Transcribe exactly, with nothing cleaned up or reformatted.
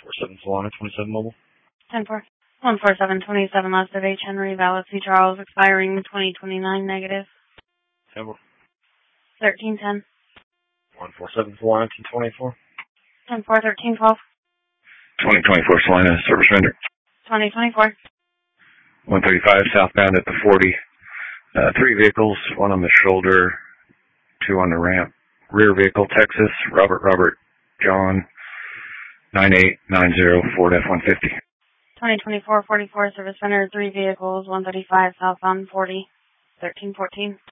four seven Solana, twenty-seven mobile. ten four. one four seven twenty-seven left of H. Henry, valid C. Charles, expiring twenty twenty-nine negative. ten four. thirteen ten. one four seven Solana, ten twenty-four. ten four thirteen twelve. twenty twenty-four Solana, service render. twenty twenty-four. one thirty-five southbound at the forty. Uh, three vehicles, one on the shoulder, two on the ramp. Rear vehicle, Texas, Robert, Robert, John, nine eight nine zero, Ford F one fifty. twenty twenty-four forty-four, service center, three vehicles, one thirty-five southbound forty. thirteen fourteen.